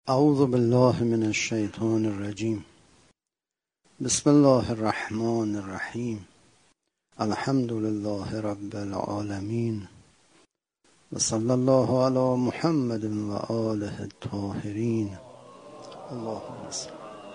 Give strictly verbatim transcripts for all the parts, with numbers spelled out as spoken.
اعوذ بالله من الشیطان الرجیم. بسم الله الرحمن الرحیم. الحمد لله رب العالمین و صلی الله علی محمد و آله الطاهرین. اللهم صل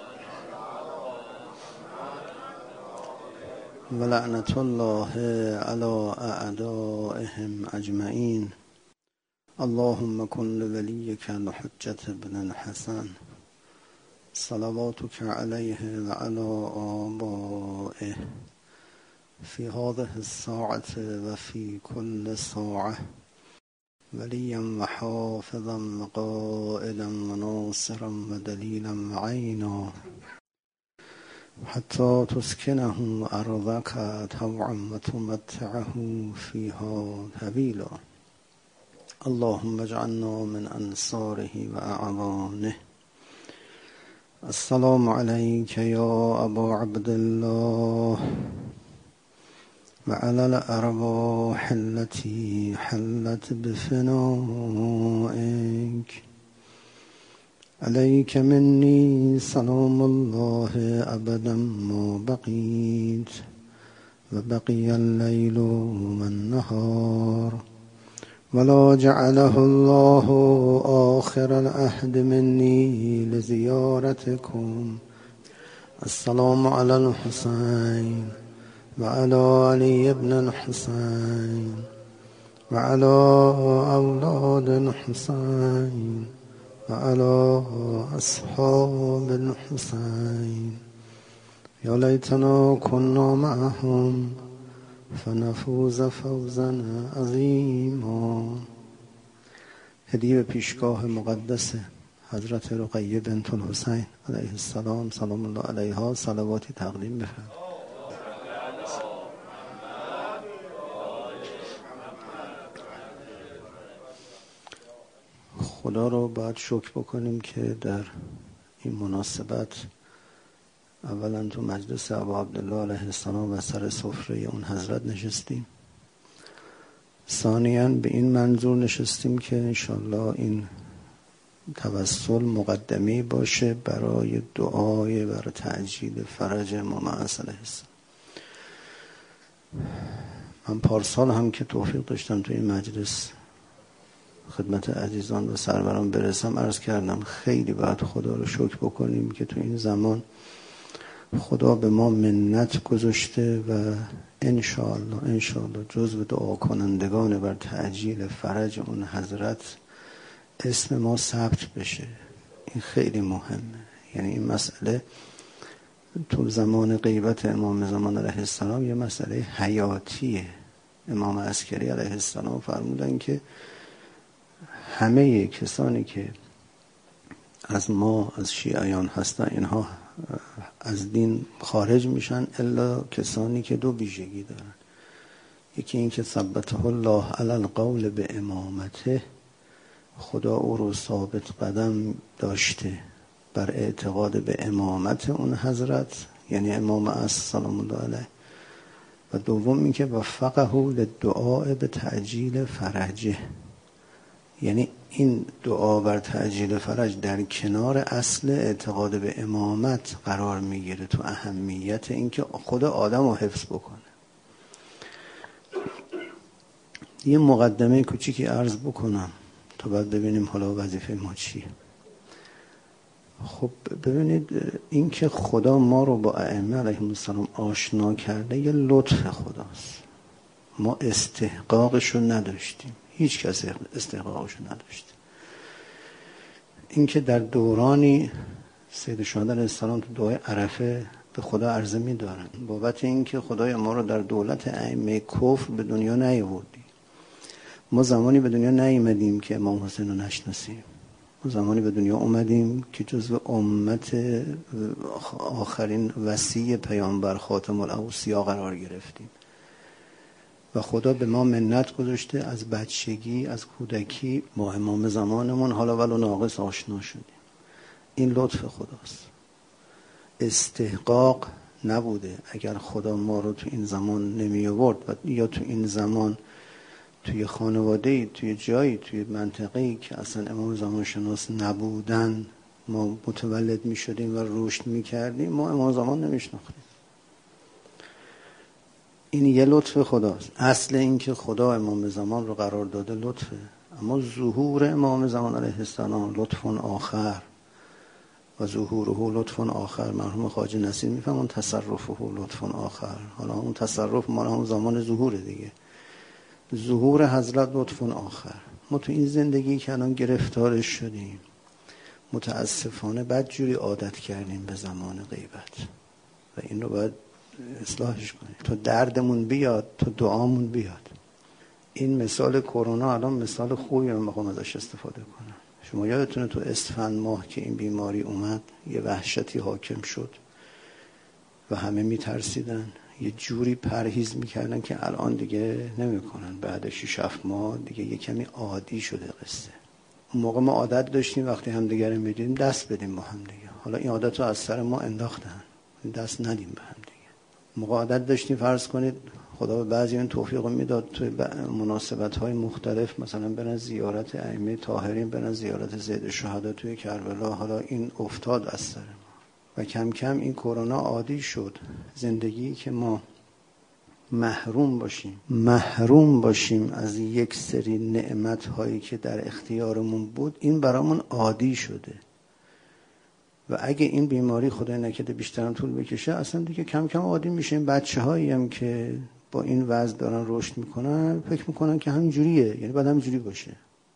و لعنت الله علی اعدائهم اجمعین. اللهم کن لولیک الحجة بن الحسن صلواتك علیه و علی آبائه فی هذه الساعة و فی کل ساعة ولیا و حافظا و قائدا و ناصرا و دلیلا و عینا حتی تسکنه ارضک طوعا و تمتعه فیها طویلا. اللهم اجعلنا من انصاره و اعوانه. السلام علیک یا ابا عبدالله و علی الارواح التي حلت بفنائك. علیک منی سلام الله ابدا ما بقیت و بقی اللیل و النهار ولا جعله الله آخر العهد مني لزيارتكم. السلام على الحسين وعلى علي بن الحسين وعلى أولاد الحسين وعلى أصحاب الحسين. يا ليتنا كنا معهم فنفوز فوزا عظیما. هدیه به پیشگاه مقدس حضرت رقیه بنت الحسین علیه السلام سلام الله علیها صلواتی تقدیم بفرمایید. خدا رو باید شکر بکنیم که در این مناسبت اولا تو مجلس ابا عبدالله علیه السلام و سر سفره اون حضرت نشستیم. ثانیاً به این منظور نشستیم که انشالله این توسل مقدمی باشه برای دعای برای تعجیل فرج امام عصر علیه السلام. من پارسال هم که توفیق داشتم تو این مجلس خدمت عزیزان و سروران برسم عرض کردم خیلی باید خدا رو شکر بکنیم که تو این زمان خدا به ما منت گذاشته و انشاءالله انشاءالله جزو دعا کنندگان بر تعجیل فرج اون حضرت اسم ما ثبت بشه. این خیلی مهمه. یعنی این مسئله تو زمان غیبت امام زمان علیه السلام یه مسئله حیاتیه. امام عسکری علیه السلام فرمودن که همه کسانی که از ما از شیعیان هستن اینها از دین خارج میشن الا کسانی که دو ویژگی دارن. یکی این که ثبته الله علی القول به امامته، خدا او رو ثابت قدم داشته بر اعتقاد به امامت اون حضرت یعنی امام عصر سلام الله علیه. و دوم این که وفقه للدعاء به تعجیل فرجه، یعنی این دعا بر تعجیل فرج در کنار اصل اعتقاد به امامت قرار میگیره تو اهمیت اینکه خدا آدم رو حفظ بکنه. یه مقدمه کوچیکی عرض بکنم تا بعد ببینیم حالا وظیفه ما چیه. خب ببینید اینکه خدا ما رو با ائمه علیهم السلام آشنا کرده یه لطف خداست. ما استحقاقش رو نداشتیم، هیچ کس استحقاقش رو نداشت. اینکه در دورانی سید شهدا علیه السلام تو دعای عرفه به خدا عرضه می دارن بابت اینکه خدای ما رو در دولت ائمه کفر به دنیا نیاوردی. ما زمانی به دنیا نیامدیم که امام حسین رو نشناسیم. ما زمانی به دنیا اومدیم که جزو امت آخرین وصی پیامبر خاتم الاوصیا قرار گرفتیم و خدا به ما منت گذاشته از بچگی از کودکی با امام زمانمون حالا ولو ناقص آشنا شدیم. این لطف خداست. استحقاق نبوده. اگر خدا ما رو تو این زمان نمی آورد و یا تو این زمان توی خانواده‌ای، توی جایی، توی منطقه‌ای که اصلا امام زمان شناس نبودن ما متولد می شدیم و رشد می کردیم ما امام زمان نمیشناختیم. این یه لطف خداست. اصل این که خدا امام زمان رو قرار داده لطفه، اما ظهور امام زمان علیه السلام لطف آخر و ظهوره لطف آخر. مرحوم خواجه نصیر میفهمون تصرفه لطف آخر. حالا اون تصرف مال همون زمان ظهوره دیگه. ظهور حضرت لطف آخر. ما تو این زندگی که الان گرفتارش شدیم متاسفانه بدجوری عادت کردیم به زمان غیبت و این رو باید اصلاحش کنیم تا دردمون بیاد، تا دعامون بیاد. این مثال کرونا الان مثال خوبی من بخوام ازش استفاده کنم. شما یادتونه تو اسفند ماه که این بیماری اومد یه وحشتی حاکم شد و همه میترسیدن، یه جوری پرهیز میکردن که الان دیگه نمیکنن. بعد شش هفت ماه دیگه یه کمی عادی شده قصه. اون موقع ما عادت داشتیم وقتی هم دیگه رو میدیدیم دست بدیم با هم دیگه. حالا این عادت رو از سر ما انداختن، دست ندیم به هم دیگه. موقع عادت داشتیم فرض کنید خدا به بعضی این توفیق میداد توی مناسبت‌های مختلف، مثلا برن زیارت ائمه طاهرین، برن زیارت زید الشهدا توی کربلا. حالا این افتاد از سر ما و کم کم این کرونا عادی شد. زندگی که ما محروم باشیم محروم باشیم از یک سری نعمت‌هایی که در اختیارمون بود، این برامون عادی شده و اگه این بیماری خدای نکرده بیشتر هم طول بکشه اصلا دیگه کم کم عادی میشه. این بچه‌هایی هم که با این وضع دارن رشد میکنن فکر میکنن که همین جوریه، یعنی باید همین جوری باشه،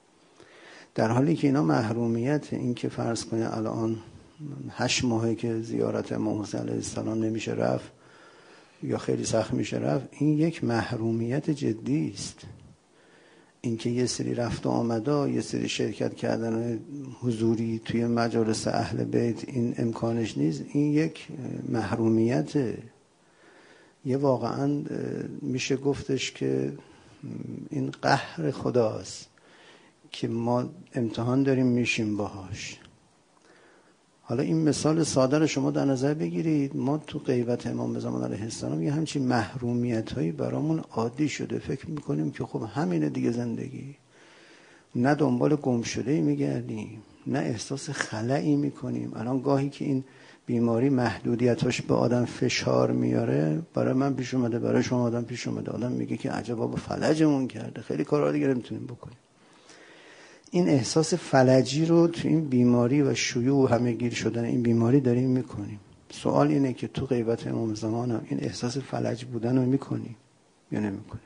در حالی که اینا محرومیت. این که فرض کنه الان هشت ماهه که زیارت امام حسین علیه السلام نمیشه رفت یا خیلی سخت میشه رفت، این یک محرومیت جدی است. این که یه سری رفت و آمده، یه سری شرکت کردن حضوری توی مجالس اهل بیت این امکانش نیست، این یک محرومیته. یه واقعا میشه گفتش که این قهر خداست که ما امتحان داریم میشیم باهاش. حالا این مثال ساده رو شما در نظر بگیرید. ما تو غیبت امام زمان علیه السلام یه همچین محرومیت هایی برامون عادی شده. فکر میکنیم که خب همینه دیگه زندگی. نه دنبال گم شده ای میگردیم، نه احساس خلایی میکنیم. الان گاهی که این بیماری محدودیتاش به آدم فشار میاره، برای من پیش اومده، برای شما آدم پیش اومده، آدم میگه که عجب بابا فلجمون کرده، خیلی کارا دیگه نمیتونیم بکنیم. این احساس فلجی رو تو این بیماری و شیوع و همه گیر شدن این بیماری داریم میکنیم. سوال اینه که تو غیبت امام زمان هم این احساس فلج بودن رو میکنیم یا نمیکنیم؟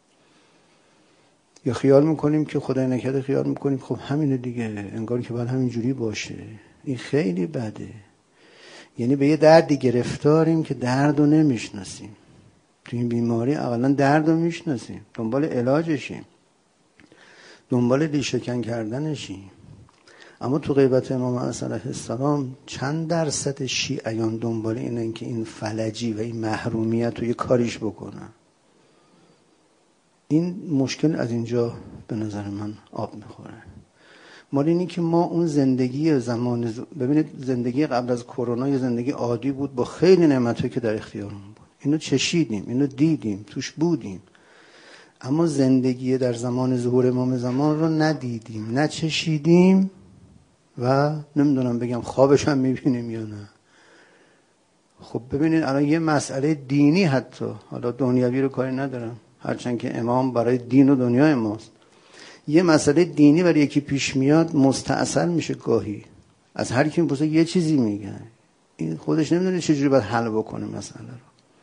یا خیال میکنیم که خدای نکرده خیال میکنیم خب همینه دیگه، انگار که باید همین جوری باشه. این خیلی بده. یعنی به یه دردی گرفتاریم که درد رو نمیشناسیم. تو این بیماری اولا درد رو میشناسیم، دنبال علاجشیم، دنبال ریشه‌کن کردنشیم. اما تو غیبت امام علیه السلام چند درصد شیعیان دنبال اینن که این فلجی و این محرومیت رو یه کاریش بکنن؟ این مشکل از اینجا به نظر من آب میخوره. مال اینی که ما اون زندگی زمان ز... ببینید زندگی قبل از کرونا یه زندگی عادی بود با خیلی نعمتایی که در اختیارمون بود. اینو چشیدیم، اینو دیدیم، توش بودیم. اما زندگی در زمان ظهور امام زمان رو ندیدیم، نچشیدیم و نمیدونم بگم خوابش هم میبینیم یا نه. خب ببینید الان یه مسئله دینی، حتی حالا دنیوی رو کاری ندارم، هرچند که امام برای دین و دنیای ماست، یه مسئله دینی برای یکی پیش میاد مستعصل میشه گاهی. از هر کی میپرسه یه چیزی میگن، این خودش نمیدونه چجوری باید حل بکنه مسئله رو.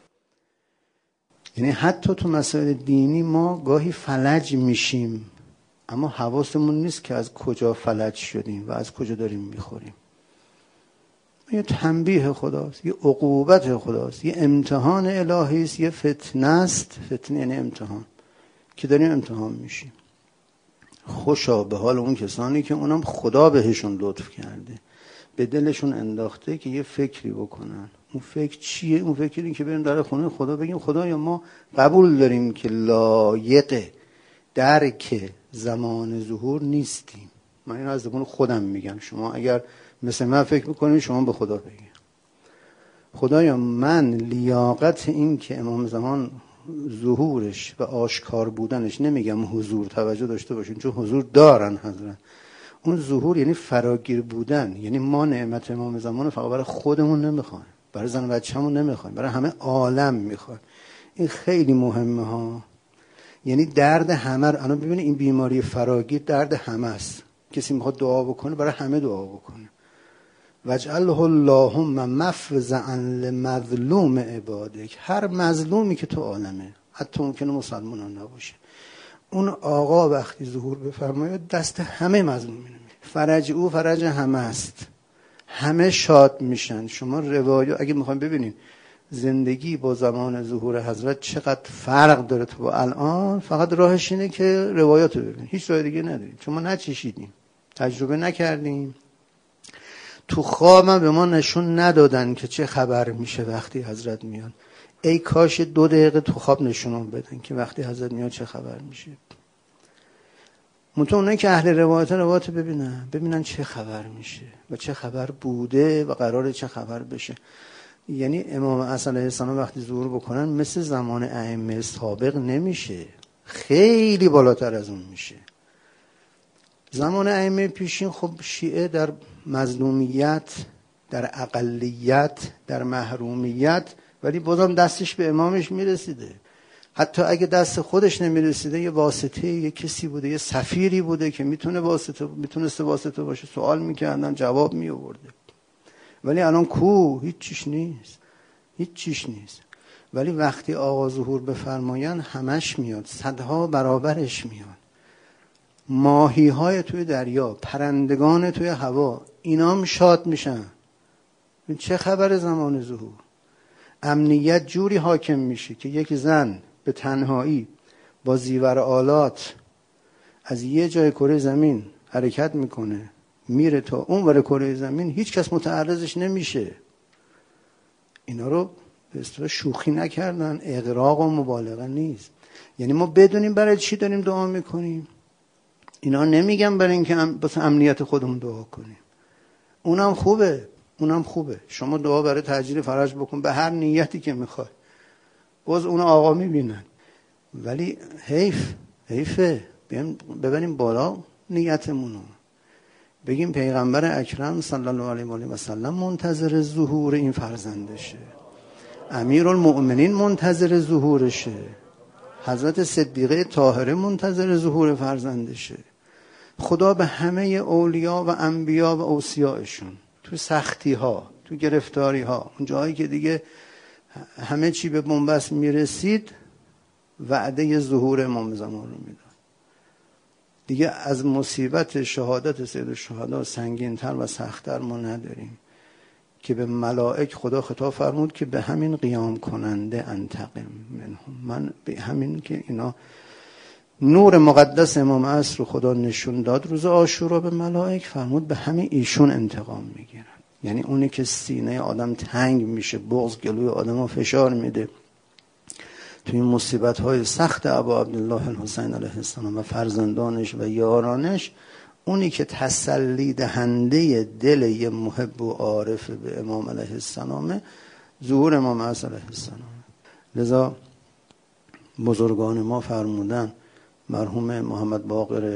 یعنی حتی تو مسائل دینی ما گاهی فلج میشیم اما حواسمون نیست که از کجا فلج شدیم و از کجا داریم میخوریم. یه تنبیه خداست، یه عقوبت خداست، یه امتحان الهی است، یه فتنه است. فتنه یعنی امتحان که داریم امتحان میشیم. خوشا به حال اون کسانی که اونم خدا بهشون لطف کرده، به دلشون انداخته که یه فکری بکنن. اون فکر چیه؟ اون فکری که بریم در خونه خدا بگیم خدایا ما قبول داریم که لایق درک زمان ظهور نیستیم. من این از زبان خودم میگم، شما اگر مثل من فکر میکنید شما به خدا بگید خدایا من لیاقت این که امام زمان ظهورش و آشکار بودنش، نمیگم حضور، توجه داشته باشین چون حضور دارن حضرت، اون ظهور یعنی فراگیر بودن، یعنی ما نعمت امام زمان فقط برای خودمون نمیخوایم، برای زن و بچه‌مون نمیخوایم، برای همه عالم میخوایم. این خیلی مهمه ها. یعنی درد همه رو الان ببینید، این بیماری فراگیر درد همه است. کسی میخواد دعا بکنه برای همه دعا بکنه. وجعله اللهم مفزعا لمظلوم عبادک. هر مظلومی که تو عالمه، حتی ممکنه مسلمانان نباشه، اون آقا وقتی ظهور بفرماید دست همه مظلومین میگیره. فرج او فرج همه است، همه شاد میشن. شما روایات اگه میخوایم ببینین زندگی با زمان ظهور حضرت چقدر فرق داره تو با الان، فقط راهش اینه که روایات رو ببینید، هیچ راه دیگه نداریم. چون ما نچشیدیم، تجربه نکردیم. تو خوابم به ما نشون ندادن که چه خبر میشه وقتی حضرت میاد. ای کاش دو دقیقه تو خواب نشونم بدن که وقتی حضرت میاد چه خبر میشه. منطقه اونایی که اهل روایت روایت ببینن ببینن چه خبر میشه و چه خبر بوده و قراره چه خبر بشه. یعنی امام اصل علیه السلام وقتی ظهور بکنن مثل زمان ائمه سابق نمیشه، خیلی بالاتر از اون میشه. زمان ائمه پیشین خب شیعه در مظلومیت، در اقلیت، در محرومیت، ولی بازم دستش به امامش میرسیده. حتی اگه دست خودش نمیرسیده یه واسطه، یه کسی بوده، یه سفیری بوده که میتونه واسطه میتونسته واسطه باشه، سوال میکردن جواب میآورده. ولی الان کو؟ هیچ چیش نیست، هیچ چیش نیست. ولی وقتی آقا ظهور بفرماین همش میاد، صدها برابرش میاد. ماهی های توی دریا، پرندگان توی هوا، اینام شاد میشن. چه خبر زمان ظهور؟ امنیت جوری حاکم میشه که یک زن به تنهایی با زیور آلات از یه جای کره زمین حرکت میکنه میره تا اون ور کره زمین، هیچ کس متعرضش نمیشه. اینا رو به اصطلاح شوخی نکردن، اغراق و مبالغه نیست. یعنی ما بدونیم برای چی داریم دعا میکنیم. اینا نمیگم برای اینکه واسه امنیت خودمون دعا کنیم، اونم خوبه، اونم خوبه. شما دعا برای تاجیل فرج بکن به هر نیتی که میخوای، باز اون آقا میبینن. ولی حیف حیفه بیایم ببریم بالا نیتمونو، بگیم پیغمبر اکرم صلی الله علیه و آله و سلم منتظر ظهور این فرزندشه، امیرالمؤمنین منتظر ظهورشه، حضرت صدیقه طاهره منتظر ظهور فرزندشه. خدا به همه اولیا و انبیا و اوصیاءشون تو سختی ها، تو گرفتاری ها، اون جایی که دیگه همه چی به بنبست میرسید، وعده ظهور امام زمان رو میداد. دیگه از مصیبت شهادت سید الشهدا سنگین‌تر و سخت‌تر ما نداریم که به ملائک خدا خطاب فرمود که به همین قیام کننده انتقم منهم. من به همین که اینا نور مقدس امام عصر رو خدا نشون داد روز عاشورا به ملائک، فرمود به همین ایشون انتقام میگیرن. یعنی اونی که سینه آدم تنگ میشه، بغض گلوی آدم رو فشار میده توی این مصیبت های سخت ابا عبدالله الحسین علیه السلام و فرزندانش و یارانش، اونی که تسلی دهنده دل یه محب و عارف به امام علیه السلام، ظهور امام عصر علیه السلام. لذا بزرگان ما فرمودن، مرحوم محمد باقر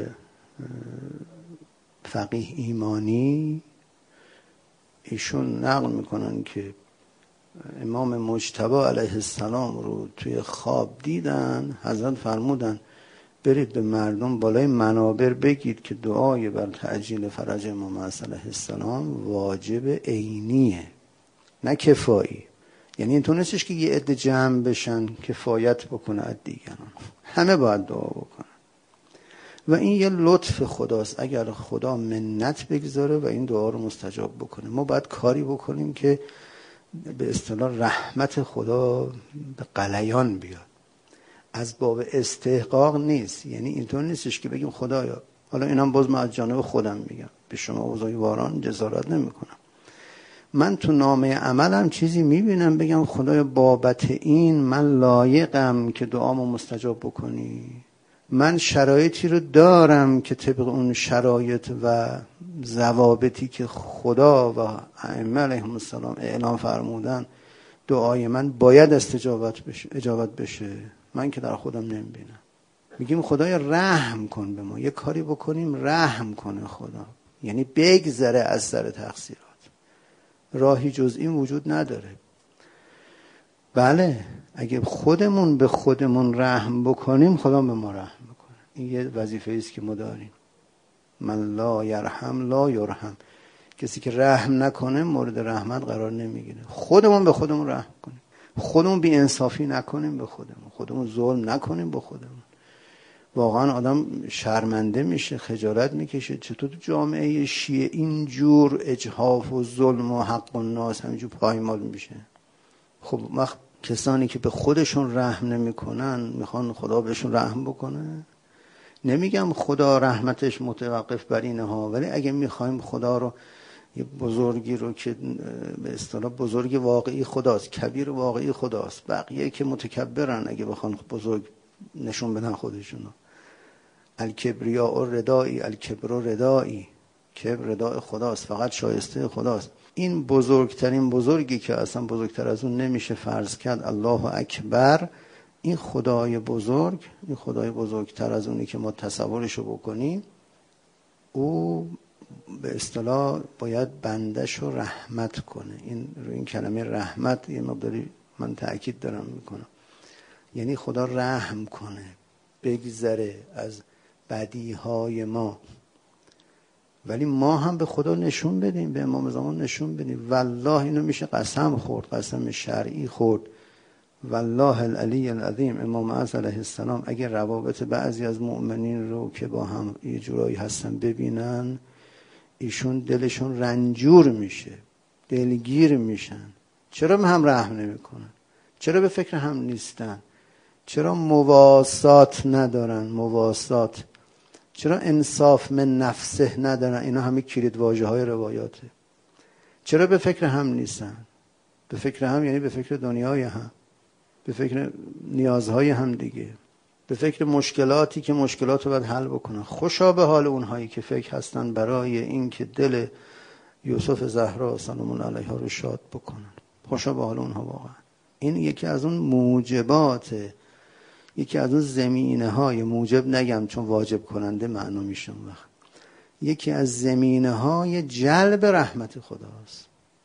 فقیه ایمانی، ایشون نقل میکنن که امام مجتبی علیه السلام رو توی خواب دیدن. حضرت فرمودن برید به مردم بالای منابر بگید که دعای بر تعجیل فرج امام عصر علیه السلام واجب عینیه، نه کفایی. یعنی این نیستش که یه عده جمع بشن کفایت بکنه از دیگران، همه باید دعا بکنن. و این یه لطف خداست اگر خدا منت بگذاره و این دعا رو مستجاب بکنه. ما باید کاری بکنیم که به اصطلاح رحمت خدا به غلیان بیاد، از باب استحقاق نیست. یعنی اینطور نیستش که بگیم خدایا، حالا اینم باز من از جانب خودم میگم، به شما بزرگواران جسارت نمیکنم، من تو نامه عملم چیزی میبینم بگم خدایا بابت این من لایقم که دعامو مستجاب بکنی، من شرایطی رو دارم که طبق اون شرایط و ضوابطی که خدا و ائمه علیهم السلام اعلام فرمودن دعای من باید استجابت بشه، اجابت بشه، من که در خودم نمیبینم. میگیم خدایا رحم کن به ما، یه کاری بکنیم رحم کنه خدا. یعنی بگذره از سر تقصیرات. راهی جز این وجود نداره. بله اگه خودمون به خودمون رحم بکنیم خدا به ما رحم میکنه. این یه وظیفه است که ما داریم. من لا یرحم لا یرحم. کسی که رحم نکنه مورد رحمت قرار نمیگیره. خودمون به خودمون رحم کنیم، خودمون بی انصافی نکنیم به خودمون، خودمون ظلم نکنیم به خودمون. واقعا آدم شرمنده میشه، خجالت میکشه. چطور تو جامعه شیعه اینجور اجحاف و ظلم و حق و ناس همینجور پایمال میشه؟ خب وقت کسانی که به خودشون رحم نمیکنن میخوان خدا بهشون رحم بکنه؟ نمیگم خدا رحمتش متوقف بر اینه ها، ولی اگه میخوایم خدا رو، یه بزرگی رو که به اصطلاح بزرگ واقعی خداست، کبیر واقعی خداست، بقیه که متکبرن اگه بخوان بزرگ نشون بدن خودشونو. الکبریاء ردایی، الکبر ردایی، کبر ردای خداست، فقط شایسته خداست. این بزرگترین بزرگی که اصلا بزرگتر از اون نمیشه فرض کرد، الله اکبر. این خدای بزرگ، این خدای بزرگتر از اونی که ما تصورشو بکنیم، او به اصطلاح باید بنده‌شو رحمت کنه. این رو این کلمه رحمت یه مقداری من تأکید دارم میکنم، یعنی خدا رحم کنه، بگذره از بدیهای ما. ولی ما هم به خدا نشون بدیم، به امام زمان نشون بدیم. والله اینو میشه قسم خورد، قسم شرعی خورد. والله العلی العظیم، امام اعظم علیه السلام اگر روابط بعضی از مؤمنین رو که با هم یه جورایی هستن ببینن، ایشون دلشون رنجور میشه، دلگیر میشن. چرا به هم رحم نمیکنن؟ چرا به فکر هم نیستن؟ چرا مواسات ندارن؟ مواسات. چرا انصاف من نفسه ندارن؟ اینا همه کلید واژه های روایاته. چرا به فکر هم نیستن؟ به فکر هم یعنی به فکر دنیای هم، به فکر نیازهای هم دیگه، به فکر مشکلاتی که مشکلات رو باید حل بکنن. خوشا به حال اونهایی که فکر هستن برای این که دل یوسف زهرا سلام علیها رو شاد بکنن. خوشا به حال اونها واقعا. این یکی از اون موجبات، یکی از اون زمینه های، موجب نگم چون واجب کننده معنا میشه اون وقت، یکی از زمینه های جلب رحمت خداست.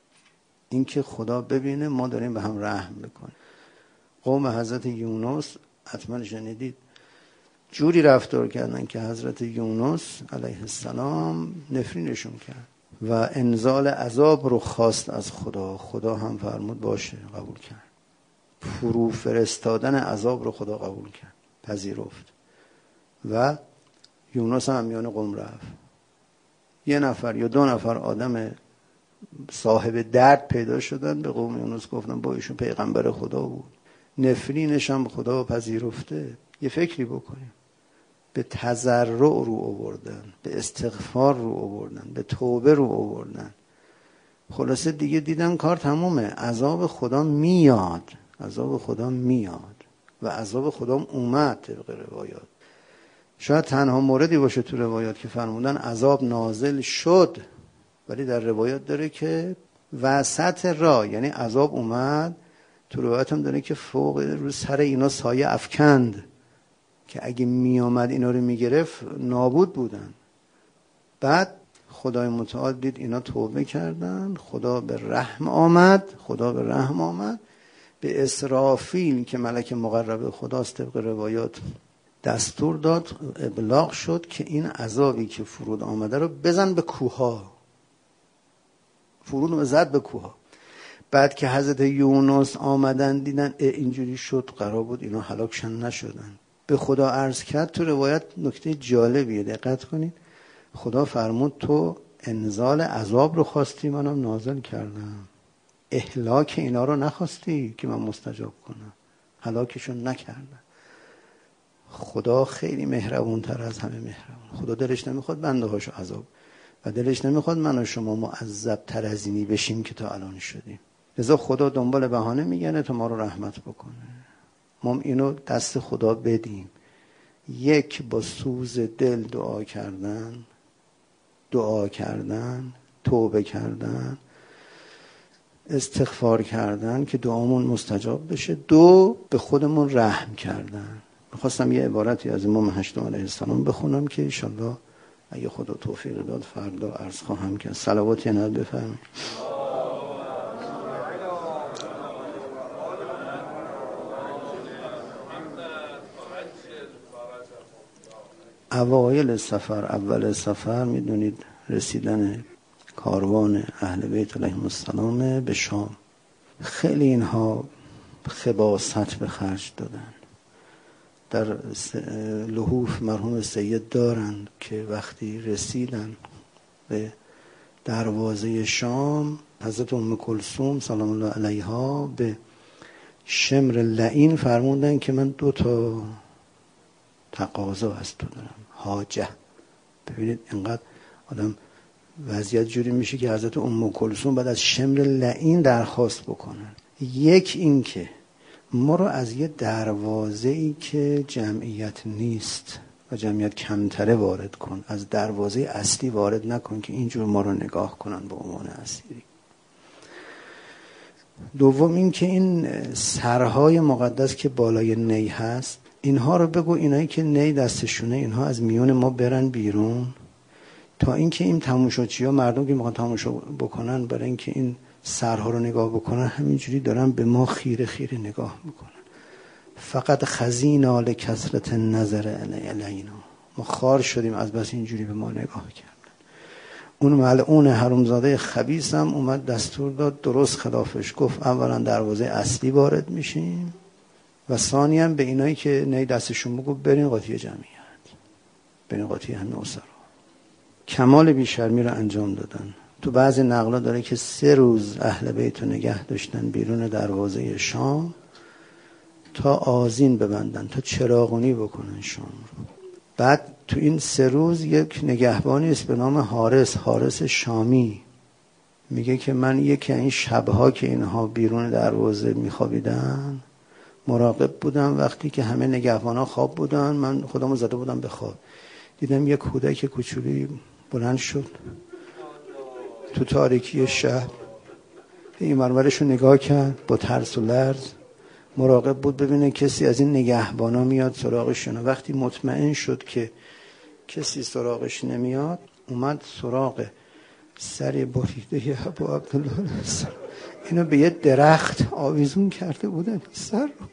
این که خدا ببینه ما داریم به هم رحم بکنیم. قوم حضرت یونس حتما شنیدید، جوری رفتار کردن که حضرت یونس علیه السلام نفرینشون کرد و انزال عذاب رو خواست از خدا. خدا هم فرمود باشه، قبول کرد. فرو فرستادن عذاب رو خدا قبول کرد، پذیرفت و یونس هم میان قوم رفت. یه نفر یا دو نفر آدم صاحب درد پیدا شدن، به قوم یونس گفتن با ایشون پیغمبر خدا بود، نفرینش هم خدا پذیرفته. یه فکری بکنیم. به تضرع رو آوردن، به استغفار رو آوردن، به توبه رو آوردن. خلاصه دیگه دیدن کار تمومه، عذاب خدا میاد، عذاب خدا میاد و عذاب خدا اومد. طبق روایات شاید تنها موردی باشه تو روایات که فرمودن عذاب نازل شد، ولی در روایات داره که وسط راه، یعنی عذاب اومد. تو روایت هم داره که فوق رو سر اینا سایه افکند، که اگه می آمد اینا رو می گرفت نابود بودن. بعد خدای متعال دید اینا توبه کردن، خدا به رحم آمد، خدا به رحم آمد. به اسرافیل که ملک مقرب خداست طبق روایات دستور داد، ابلاغ شد که این عذابی که فرود آمده رو بزن به کوها. فرود رو زد به کوها. بعد که حضرت یونس آمدن دیدن اینجوری شد، قرار بود اینا هلاکشن نشدن. به خدا عرض کرد. تو روایت نکته جالبیه، دقت کنید. خدا فرمود تو انزال عذاب رو خواستی، منم نازل کردم. اهلاک اینا رو نخواستی که من مستجاب کنم، هلاکشون نکردم. خدا خیلی مهربون تر از همه مهربون. خدا دلش نمیخواد بنده هاشو عذاب و دلش نمیخواد من و شما معذب تر از اینی بشیم که تا الان شدیم. لذا خدا دنبال بهانه میگنه تا ما رو رحمت بکنه. ما اینو دست خدا بدیم. یک، با سوز دل دعا کردن، دعا کردن، توبه کردن، استغفار کردن که دعامون مستجاب بشه. دو، به خودمون رحم کردن. میخواستم یه عبارتی از امام هشتم علیه السلام بخونم که انشالله اگه خدا توفیق داد فردا عرض خواهم کرد. صلوات عنایت بفرمایید. اوایل سفر، اول سفر میدونید رسیدن کاروان اهل بیت علیهم السلام به شام. خیلی اینها خباثت به خرج دادن. در لحوف مرحوم سید دارند که وقتی رسیدن به دروازه شام، حضرت ام کلثوم سلام الله علیها به شمر لعین فرمودن که من دو تا تقاضا از تو دارم، حاجه. ببینید اینقدر آدم وضعیت جوری میشه که حضرت ام کلثوم بعد از شمر لعین درخواست بکنن. یک این که ما رو از یه دروازه‌ای که جمعیت نیست و جمعیت کمتره وارد کن، از دروازه اصلی وارد نکن که اینجور ما رو نگاه کنن به عنوان اسیری. دوم این که این سرهای مقدس که بالای نی هست، اینها رو بگو اینایی که نی دستشونه اینها از میون ما برن بیرون، تا اینکه این تماشاچی‌ها، مردم که میخوان تماشا بکنن، برای اینکه این سرها رو نگاه بکنن همینجوری دارن به ما خیره خیره نگاه میکنن. فقط خزینا لکثرت نظر الینا، ما خار شدیم از بس اینجوری به ما نگاه کردن. اون ملعون حرومزاده خبیث هم اومد دستور داد درست خلافش، گفت اولا دروازه اصلی وارد میشیم و ثانیاً به اینایی که نی دستشون بگو برین قاطی جمعیت، برین قاطی همه اسرا. کمال بیشرمی رو انجام دادن. تو بعضی نقلا داره که سه روز اهل بیت رو نگه داشتن بیرون دروازه شام تا آذین ببندن، تا چراغونی بکنن شام رو. بعد تو این سه روز یک نگهبانی است به نام حارس، حارس شامی، میگه که من یکی این شبها که اینها بیرون دروازه میخوابیدن مراقب بودم، وقتی که همه نگهبانا خواب بودن من خودمو زده بودم به خواب، دیدم یک کودک کوچولی بلند شد تو تاریکی شب، این مرمرش رو نگاه کرد با ترس و لرز، مراقب بود ببینه کسی از این نگهبانا میاد سراغشون. وقتی مطمئن شد که کسی سراغش نمیاد، اومد سراغ سر بریده ابو عبدالله السلام. اینو به یه درخت آویزون کرده بودن سر رو.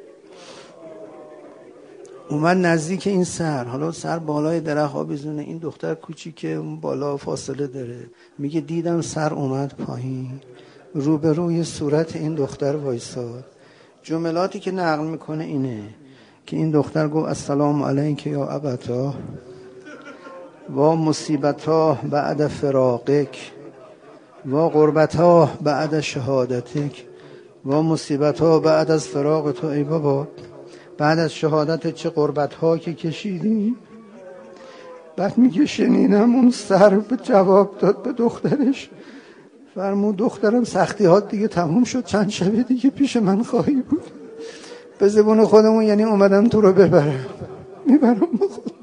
اومد نزدیک این سر، حالا سر بالای درخت آویزونه، این دختر کوچیکه اون بالا فاصله داره، میگه دیدم سر اومد پایین، روبروی صورت این دختر وایساد. جملاتی که نقل میکنه اینه که این دختر گفت السلام علیک یا ابتا و مصیبتا بعد فراقک و غربتا بعد شهادتک و مصیبتا بعد از فراق تو. ای بابا بعد از شهادت چه غربت‌ها که کشیدی. بعد میگه شنیدم اون سر به جواب داد به دخترش، فرمود دخترم سختی ها دیگه تموم شد، چند شبه دیگه پیش من خواهی بود. به زبون خودمون یعنی اومدم تو رو ببرم، میبرم خود.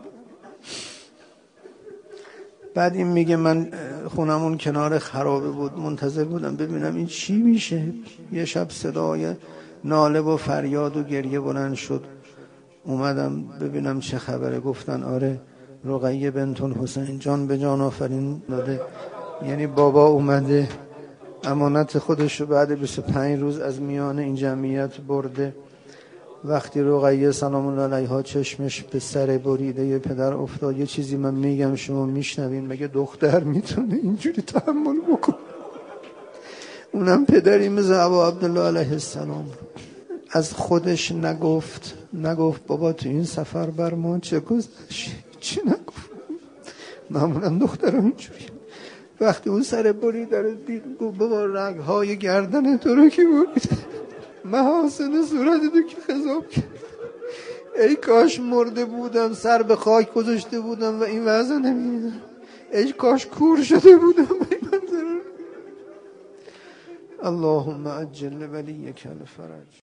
بعد این میگه من خونمون کنار خرابه بود، منتظر بودم ببینم این چی میشه. یه شب صدای ناله و فریاد و گریه بلند شد، اومدم ببینم چه خبره. گفتن آره رقیه بنت الحسین جان به جان آفرین داده، یعنی بابا اومده امانت خودشو بعد بیست و پنج روز از میان این جمعیت برده. وقتی رقیه سلام الله علیها چشمش به سر بریده پدر افتاد، یه چیزی من میگم شما میشنوین، مگه دختر میتونه اینجوری تحمل بکنه؟ اونم پدری مثل ابو عبدالله علیه السلام. از خودش نگفت نگفت بابا تو این سفر بر ما چه گذشت، چی نگفت. معمولا دخترم اینجوری وقتی اون سر بریده رو دید گفت بابا رگهای گردن تو رو کی برید، محاسن صورت تو که خضاب کرد، ای کاش مرده بودم سر به خاک گذاشته بودم و این وضع نمیدم، ای کاش کور شده بودم و این منظر. اللهم عجل ولیک الفرج.